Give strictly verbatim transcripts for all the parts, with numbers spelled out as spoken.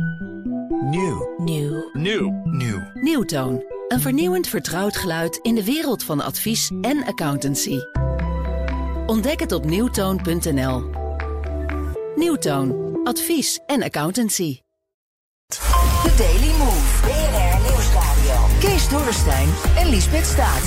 Nieuw. Nieuw. Nieuw. Nieuw. Nieuwtoon. Een vernieuwend vertrouwd geluid in de wereld van advies en accountancy. Ontdek het op nieuwtoon punt n l. Nieuwtoon. Advies en accountancy. The Daily Move. B N R Nieuwsradio. Kees Dorrestein en Liesbeth Staats.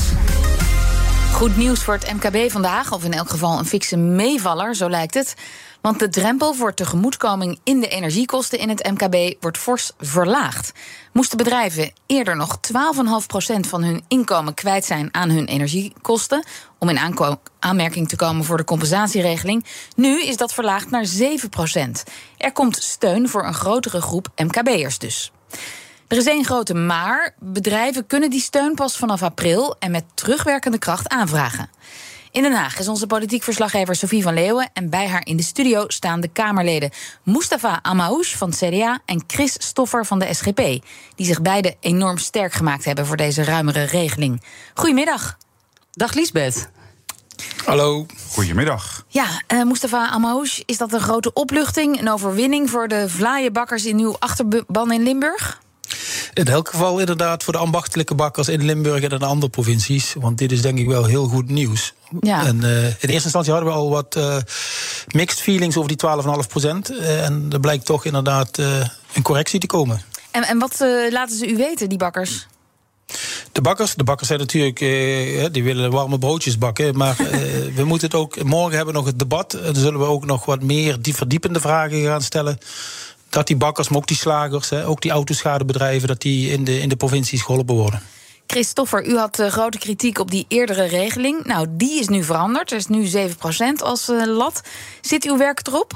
Goed nieuws voor het M K B vandaag, of in elk geval een fikse meevaller, zo lijkt het. Want de drempel voor tegemoetkoming in de energiekosten in het M K B wordt fors verlaagd. Moesten bedrijven eerder nog twaalf komma vijf procent van hun inkomen kwijt zijn aan hun energiekosten, om in aanko- aanmerking te komen voor de compensatieregeling. Nu is dat verlaagd naar zeven procent. Er komt steun voor een grotere groep M K B'ers dus. Er is één grote maar. Bedrijven kunnen die steun pas vanaf april en met terugwerkende kracht aanvragen. In Den Haag is onze politiek verslaggever Sophie van Leeuwen, en bij haar in de studio staan de Kamerleden Mustafa Amahoush van het C D A en Chris Stoffer van de S G P, die zich beide enorm sterk gemaakt hebben voor deze ruimere regeling. Goedemiddag. Dag Liesbeth. Hallo. Goedemiddag. Ja, uh, Mustafa Amahoush, is dat een grote opluchting, een overwinning voor de vlaaienbakkers in uw achterban in Limburg? In elk geval inderdaad voor de ambachtelijke bakkers in Limburg en in de andere provincies. Want dit is denk ik wel heel goed nieuws. Ja. En uh, in eerste instantie hadden we al wat uh, mixed feelings over die twaalf komma vijf procent. Uh, en er blijkt toch inderdaad uh, een correctie te komen. En, en wat uh, laten ze u weten, die bakkers? De bakkers, de bakkers zijn natuurlijk, uh, die willen warme broodjes bakken. Maar uh, we moeten het ook, morgen hebben we nog het debat. En dan zullen we ook nog wat meer die verdiepende vragen gaan stellen. Dat die bakkers, maar ook die slagers, hè, ook die autoschadebedrijven, dat die in de, in de provincies geholpen worden. Christoffer, u had uh, grote kritiek op die eerdere regeling. Nou, die is nu veranderd. Er is nu zeven procent als uh, lat. Zit uw werk erop?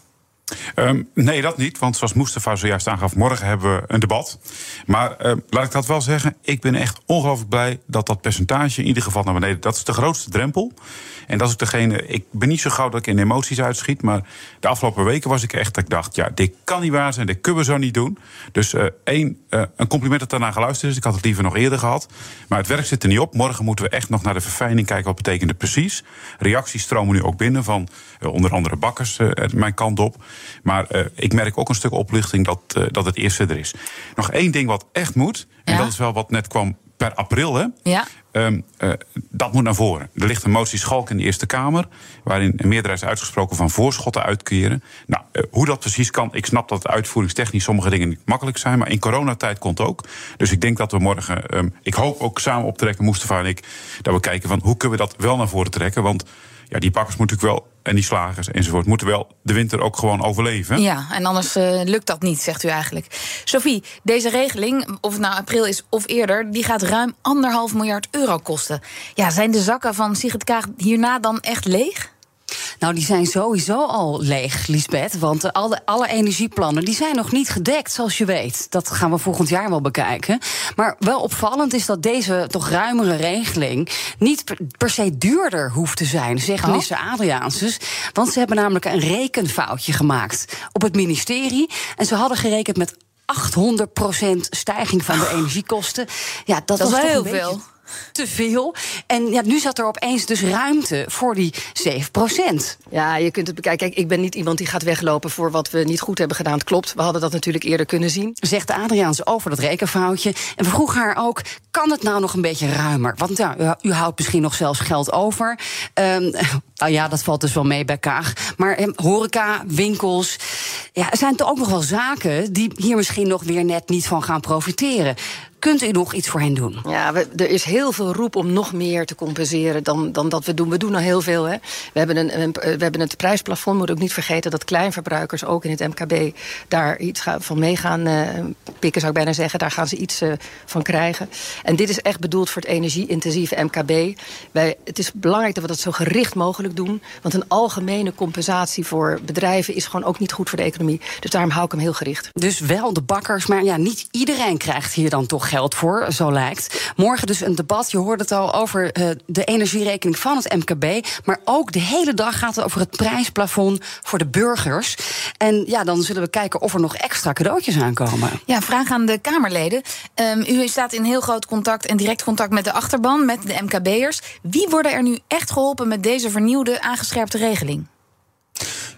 Um, nee, dat niet, want zoals Mustafa zojuist aangaf, morgen hebben we een debat. Maar uh, laat ik dat wel zeggen, ik ben echt ongelooflijk blij dat dat percentage in ieder geval naar beneden, dat is de grootste drempel. En dat is ook degene, ik ben niet zo gauw dat ik in emoties uitschiet, maar de afgelopen weken was ik echt dat ik dacht, ja, dit kan niet waar zijn, dit kunnen we zo niet doen. Dus uh, één, uh, een compliment dat daarna geluisterd is, ik had het liever nog eerder gehad. Maar het werk zit er niet op, morgen moeten we echt nog naar de verfijning kijken, wat betekent het precies. Reacties stromen nu ook binnen van uh, onder andere bakkers, uh, mijn kant op. Maar uh, ik merk ook een stuk opluchting dat, uh, dat het eerst er is. Nog één ding wat echt moet, en ja. dat is wel wat net kwam per april, hè. Ja. Um, uh, dat moet naar voren. Er ligt een motie Schalk in de Eerste Kamer, waarin een meerderheid is uitgesproken van voorschotten uitkeren. Nou, uh, hoe dat precies kan, ik snap dat uitvoeringstechnisch sommige dingen niet makkelijk zijn, maar in coronatijd komt ook. Dus ik denk dat we morgen, um, ik hoop ook samen optrekken, Mustafa en ik, dat we kijken van hoe kunnen we dat wel naar voren trekken. Want ja, die bakkers moeten natuurlijk wel, en die slagers enzovoort, moeten wel de winter ook gewoon overleven. Ja, en anders uh, lukt dat niet, zegt u eigenlijk. Sophie, deze regeling, of het nou april is of eerder, die gaat ruim anderhalf miljard euro kosten. Ja, zijn de zakken van Sigrid Kaag hierna dan echt leeg? Nou, die zijn sowieso al leeg, Liesbeth. Want alle, alle energieplannen die zijn nog niet gedekt, zoals je weet. Dat gaan we volgend jaar wel bekijken. Maar wel opvallend is dat deze toch ruimere regeling niet per, per se duurder hoeft te zijn, zegt minister oh. Adriaansens. Want ze hebben namelijk een rekenfoutje gemaakt op het ministerie. En ze hadden gerekend met achthonderd procent stijging van de energiekosten. Ja, dat, dat was is wel toch heel een veel. Te veel. En ja, nu zat er opeens dus ruimte voor die zeven procent. Ja, je kunt het bekijken. Kijk, ik ben niet iemand die gaat weglopen voor wat we niet goed hebben gedaan. Het klopt, we hadden dat natuurlijk eerder kunnen zien. Zegt Adriaans over dat rekenfoutje. En we vroegen haar ook, kan het nou nog een beetje ruimer? Want ja, u, u houdt misschien nog zelfs geld over. Um, nou ja, dat valt dus wel mee bij Kaag. Maar um, horeca, winkels. Ja, er zijn toch ook nog wel zaken die hier misschien nog weer net niet van gaan profiteren. Kunt u nog iets voor hen doen? Ja, we, er is heel veel roep om nog meer te compenseren dan, dan dat we doen. We doen al heel veel. Hè. We, hebben een, een, we hebben het prijsplafond. Moet ook niet vergeten dat kleinverbruikers ook in het M K B daar iets gaan, van mee gaan uh, pikken, zou ik bijna zeggen. Daar gaan ze iets uh, van krijgen. En dit is echt bedoeld voor het energie-intensieve M K B. Wij, het is belangrijk dat we dat zo gericht mogelijk doen. Want een algemene compensatie voor bedrijven is gewoon ook niet goed voor de economie. Dus daarom hou ik hem heel gericht. Dus wel de bakkers, maar ja, niet iedereen krijgt hier dan toch geld voor, zo lijkt. Morgen dus een debat, je hoorde het al, over uh, de energierekening van het M K B. Maar ook de hele dag gaat het over het prijsplafond voor de burgers. En ja, dan zullen we kijken of er nog extra cadeautjes aankomen. Ja, vraag aan de Kamerleden. Um, u staat in heel groot contact en direct contact met de achterban, met de M K B'ers. Wie worden er nu echt geholpen met deze vernieuwde, aangescherpte regeling?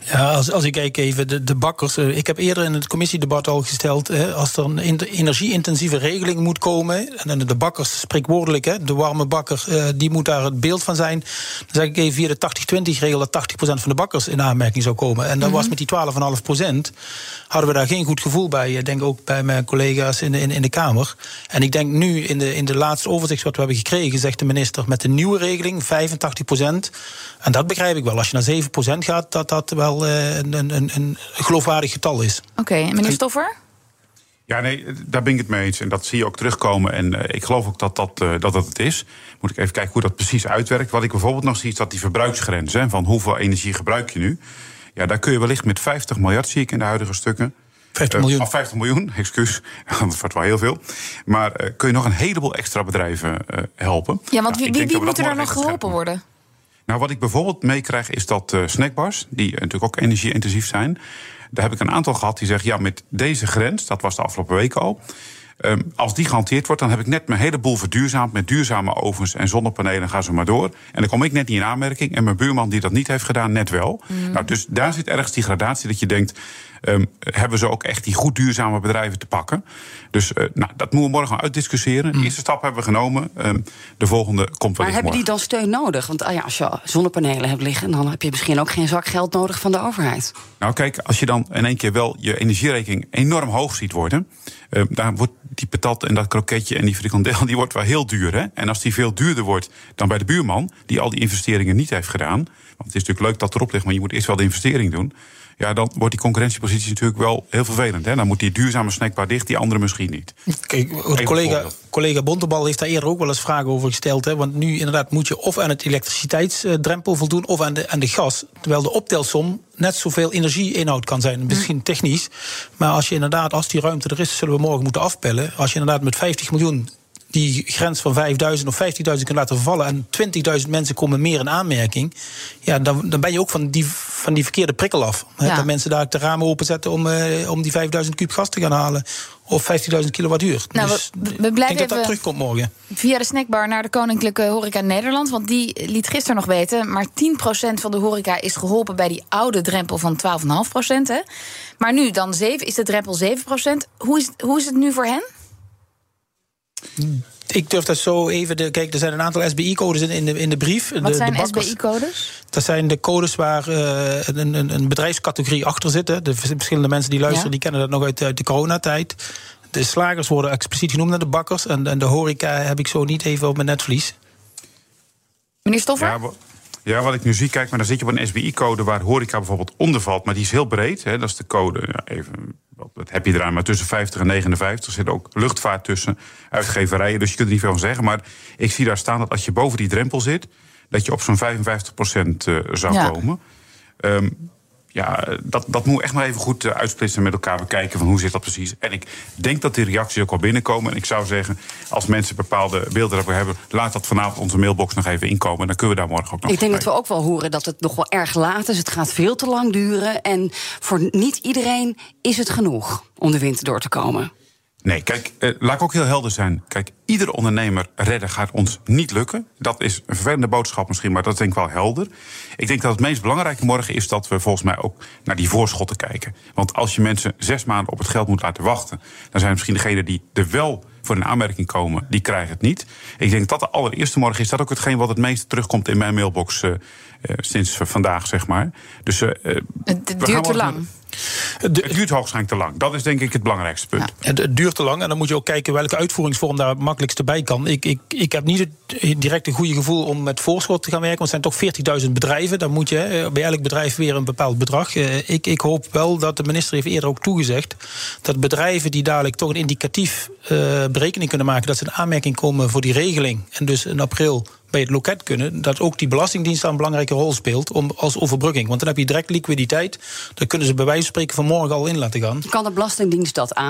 Ja, als, als ik kijk even de, de bakkers. Uh, ik heb eerder in het commissiedebat al gesteld, hè, als er een energie-intensieve regeling moet komen, en de bakkers spreekwoordelijk, hè, de warme bakker, uh, die moet daar het beeld van zijn. Dan zeg ik even via de tachtig twintig regel dat tachtig procent van de bakkers in aanmerking zou komen. En dan mm-hmm. was met die twaalf komma vijf procent hadden we daar geen goed gevoel bij. Ik denk ook bij mijn collega's in de, in, in de Kamer. En ik denk nu in de, in de laatste overzicht wat we hebben gekregen, zegt de minister met de nieuwe regeling vijfentachtig procent. En dat begrijp ik wel. Als je naar zeven procent gaat, dat dat wel uh, een, een, een geloofwaardig getal is. Oké, okay, meneer Stoffer? Ja, nee, daar ben ik het mee eens. En dat zie je ook terugkomen. En uh, ik geloof ook dat dat, uh, dat dat het is. Moet ik even kijken hoe dat precies uitwerkt. Wat ik bijvoorbeeld nog zie, is dat die verbruiksgrens, hè, van hoeveel energie gebruik je nu. Ja, daar kun je wellicht met vijftig miljard, zie ik in de huidige stukken. vijftig miljoen. Uh, of vijftig miljoen, excuus. Dat wordt wel heel veel. Maar uh, kun je nog een heleboel extra bedrijven uh, helpen. Ja, want wie, nou, wie, wie moet er nog geholpen worden? Nou, wat ik bijvoorbeeld meekrijg is dat uh, snackbars, die uh, natuurlijk ook energie-intensief zijn, daar heb ik een aantal gehad die zeggen, ja, met deze grens, dat was de afgelopen weken al, um, als die gehanteerd wordt, dan heb ik net mijn hele boel verduurzaamd met duurzame ovens en zonnepanelen, gaan ze maar door. En dan kom ik net niet in aanmerking en mijn buurman die dat niet heeft gedaan, net wel. Mm. Nou, dus daar zit ergens die gradatie dat je denkt, Um, hebben ze ook echt die goed duurzame bedrijven te pakken. Dus uh, nou, dat moeten we morgen uitdiscussiëren. De eerste stap hebben we genomen. Um, de volgende komt wel. Maar hebben die dan steun nodig? Want ah ja, als je zonnepanelen hebt liggen, dan heb je misschien ook geen zak geld nodig van de overheid. Nou kijk, als je dan in één keer wel je energierekening enorm hoog ziet worden, Uh, daar wordt die patat en dat kroketje en die frikandel, die wordt wel heel duur. Hè? En als die veel duurder wordt dan bij de buurman, die al die investeringen niet heeft gedaan, want het is natuurlijk leuk dat erop ligt, maar je moet eerst wel de investering doen. Ja, dan wordt die concurrentiepositie natuurlijk wel heel vervelend. Hè? Dan moet die duurzame snackbar dicht, die andere misschien niet. Kijk, collega, collega Bontebal heeft daar eerder ook wel eens vragen over gesteld. Hè? Want nu inderdaad moet je of aan het elektriciteitsdrempel voldoen of aan de, aan de gas. Terwijl de optelsom net zoveel energie-inhoud kan zijn. Misschien technisch. Maar als je inderdaad, als die ruimte er is, zullen we morgen moeten afpellen. Als je inderdaad met vijftig miljoen die grens van vijfduizend of vijftigduizend kunt laten vervallen en twintigduizend mensen komen meer in aanmerking, ja, dan, dan ben je ook van die, van die verkeerde prikkel af. Ja. Dat mensen daar de ramen openzetten om, uh, om die vijfduizend kuub gas te gaan halen. Of vijftigduizend kilowattuur. Nou, dus we, we ik denk blijven dat dat terugkomt morgen. Via de snackbar naar de Koninklijke Horeca Nederland. Want die liet gisteren nog weten, maar tien procent van de horeca is geholpen bij die oude drempel van twaalf komma vijf procent. Hè. Maar nu dan zeven, is de drempel zeven procent. Hoe is, hoe is het nu voor hen? Ik durf dat zo even. De, kijk, er zijn een aantal S B I-codes in, in, de, in de brief. Wat de, zijn de S B I-codes? Dat zijn de codes waar uh, een, een, een bedrijfscategorie achter zit. Hè. De verschillende mensen die luisteren, ja, die kennen dat nog uit, uit de coronatijd. De slagers worden expliciet genoemd naar de bakkers. En, en de horeca heb ik zo niet even op mijn netvlies. Meneer Stoffer? Ja, Ja, wat ik nu zie, kijk, maar dan zit je op een S B I-code waar horeca bijvoorbeeld onder valt, maar die is heel breed. Hè, dat is de code, ja, even, dat heb je eraan, maar tussen vijftig en negenenvijftig zit ook luchtvaart tussen, uitgeverijen, dus je kunt er niet veel van zeggen. Maar ik zie daar staan dat als je boven die drempel zit, dat je op zo'n vijfenvijftig procent uh, zou ja. komen. Um, Ja, dat, dat moet echt maar even goed uitsplitsen met elkaar bekijken van hoe zit dat precies. En ik denk dat die reacties ook al binnenkomen. En ik zou zeggen, als mensen bepaalde beelden daarover hebben, laat dat vanavond onze mailbox nog even inkomen. Dan kunnen we daar morgen ook nog Ik denk bij. dat we ook wel horen dat het nog wel erg laat is. Het gaat veel te lang duren. En voor niet iedereen is het genoeg om de winter door te komen. Nee, kijk, eh, laat ik ook heel helder zijn. Kijk, iedere ondernemer redden gaat ons niet lukken. Dat is een vervelende boodschap misschien, maar dat is denk ik wel helder. Ik denk dat het meest belangrijke morgen is dat we volgens mij ook naar die voorschotten kijken. Want als je mensen zes maanden op het geld moet laten wachten, dan zijn misschien degenen die er wel voor een aanmerking komen, die krijgen het niet. Ik denk dat de allereerste morgen is dat ook hetgeen wat het meest terugkomt in mijn mailbox uh, uh, sinds vandaag, zeg maar. Dus uh, het duurt te lang. Met, Het duurt hoogstwaarschijnlijk te lang. Dat is denk ik het belangrijkste punt. Ja, het duurt te lang en dan moet je ook kijken welke uitvoeringsvorm daar het makkelijkste bij kan. Ik, ik, ik heb niet het direct een goede gevoel om met voorschot te gaan werken. Want het zijn toch veertigduizend bedrijven. Dan moet je bij elk bedrijf weer een bepaald bedrag. Ik, ik hoop wel dat de minister heeft eerder ook toegezegd dat bedrijven die dadelijk toch een indicatief uh, berekening kunnen maken, dat ze in aanmerking komen voor die regeling. En dus in april bij het loket kunnen, dat ook die Belastingdienst daar een belangrijke rol speelt om, als overbrugging. Want dan heb je direct liquiditeit. Dan kunnen ze bij wijze van spreken vanmorgen al in laten gaan. Kan de Belastingdienst dat aan?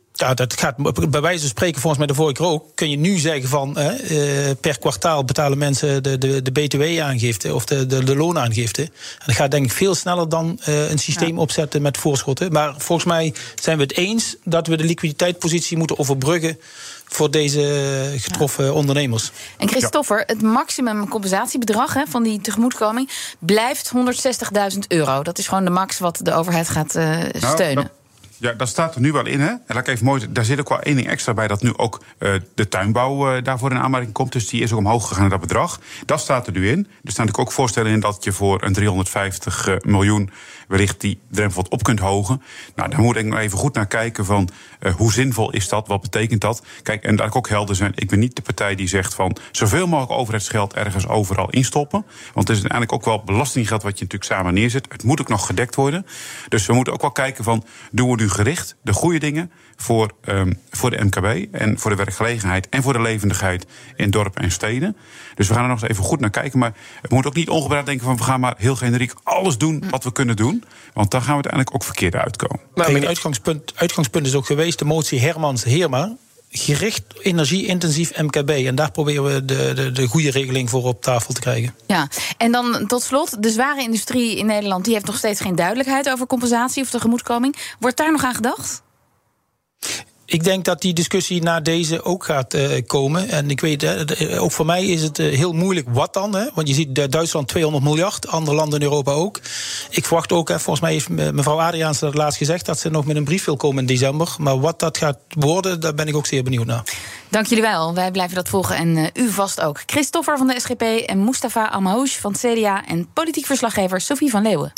Ja, dat gaat bij wijze van spreken, volgens mij de vorige keer ook, kun je nu zeggen van eh, per kwartaal betalen mensen de, de, de B T W-aangifte of de, de, de loonaangifte. En dat gaat denk ik veel sneller dan uh, een systeem ja. opzetten met voorschotten. Maar volgens mij zijn we het eens dat we de liquiditeitspositie moeten overbruggen voor deze getroffen ja. ondernemers. En Christopher, ja. het maximum compensatiebedrag hè, van die tegemoetkoming blijft honderdzestigduizend euro. Dat is gewoon de max wat de overheid gaat uh, nou, steunen. Dat... Ja, dat staat er nu wel in, hè. En laat ik even mooi, daar zit ook wel één ding extra bij, dat nu ook uh, de tuinbouw uh, daarvoor in aanmerking komt. Dus die is ook omhoog gegaan naar dat bedrag. Dat staat er nu in. Er staan natuurlijk ook voorstellen in dat je voor een driehonderdvijftig miljoen wellicht die drempel wat op kunt hogen. Nou, daar moet ik nog even goed naar kijken van uh, hoe zinvol is dat, wat betekent dat? Kijk, en laat ik ook helder zijn, ik ben niet de partij die zegt van zoveel mogelijk overheidsgeld ergens overal instoppen. Want het is uiteindelijk ook wel belastinggeld wat je natuurlijk samen neerzet. Het moet ook nog gedekt worden. Dus we moeten ook wel kijken van, doen we nu gericht de goede dingen voor, um, voor de M K B en voor de werkgelegenheid en voor de levendigheid in dorpen en steden. Dus we gaan er nog eens even goed naar kijken. Maar we moeten ook niet ongebreid denken van we gaan maar heel generiek alles doen wat we kunnen doen. Want dan gaan we uiteindelijk ook verkeerd uitkomen. Maar mijn uitgangspunt, uitgangspunt is ook geweest de motie Hermans-Heerma. Gericht energie-intensief M K B. En daar proberen we de, de, de goede regeling voor op tafel te krijgen. Ja, en dan tot slot, de zware industrie in Nederland die heeft nog steeds geen duidelijkheid over compensatie of tegemoetkoming. Wordt daar nog aan gedacht? Ik denk dat die discussie na deze ook gaat uh, komen. En ik weet, uh, ook voor mij is het uh, heel moeilijk wat dan. Hè? Want je ziet uh, Duitsland tweehonderd miljard, andere landen in Europa ook. Ik verwacht ook, hè, volgens mij heeft mevrouw Adriaans dat laatst gezegd, dat ze nog met een brief wil komen in december. Maar wat dat gaat worden, daar ben ik ook zeer benieuwd naar. Dank jullie wel. Wij blijven dat volgen en uh, u vast ook. Christopher van de S G P en Mustafa Amahoush van het C D A en politiek verslaggever Sophie van Leeuwen.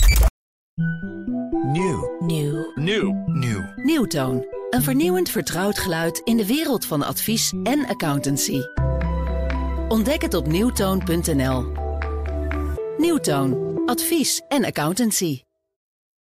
Nieuw. Nieuw. Nieuw. Nieuw. Nieuwtoon. Een vernieuwend vertrouwd geluid in de wereld van advies en accountancy. Ontdek het op nieuwtoon punt n l. Nieuwtoon. Advies en accountancy.